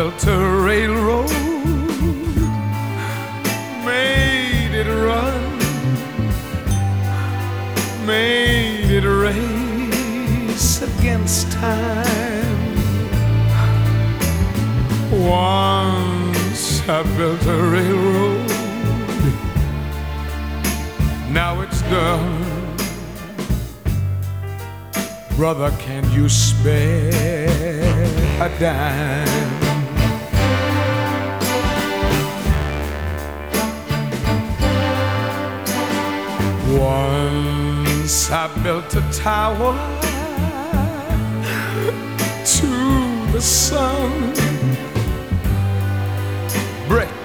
built a railroad, made it run, made it race against time. Once I built a railroad, now it's done. Brother, can you spare a dime? Once I built a tower to the sun, brick